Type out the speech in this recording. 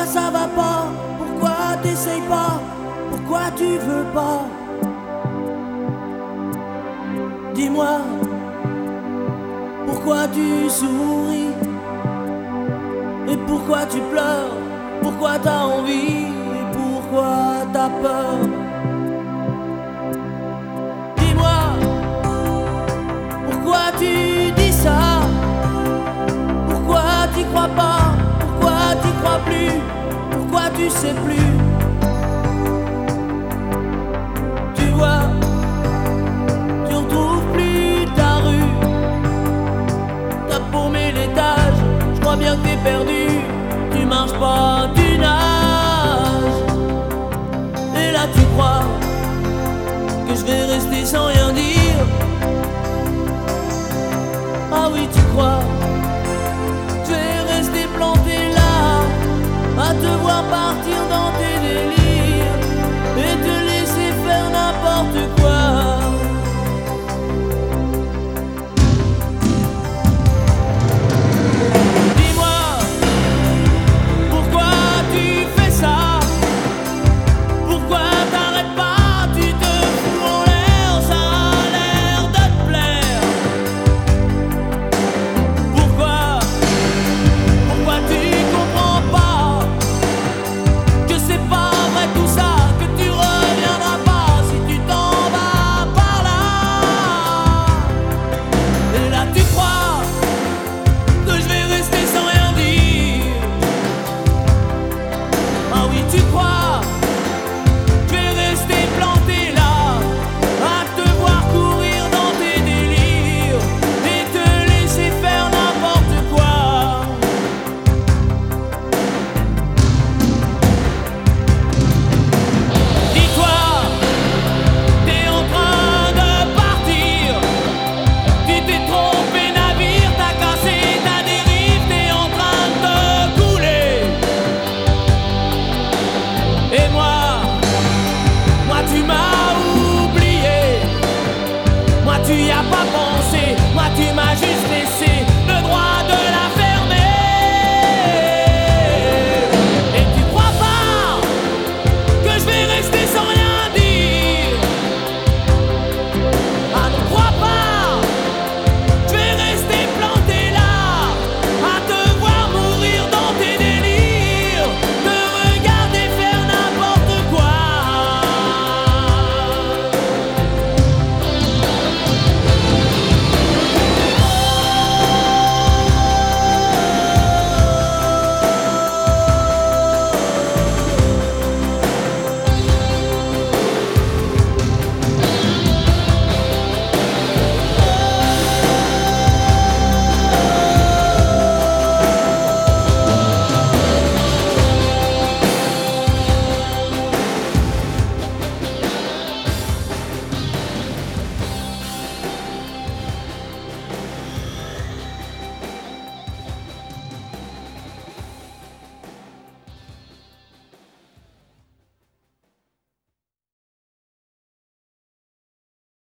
ça va pas? Pourquoi t'essayes pas? Pourquoi tu veux pas? Dis-moi, pourquoi tu souris? Et pourquoi tu pleures? Pourquoi t'as envie? Et pourquoi t'as peur? Dis-moi, pourquoi tu dis ça? Pourquoi t'y crois pas? Pourquoi t'y crois plus? Pourquoi tu sais plus? Tu vois, tu retrouves plus ta rue. T'as paumé l'étage, je crois bien que t'es perdu. Tu marches pas, tu nages. Et là tu crois que je vais rester sans rien dire. Ah oui, tu crois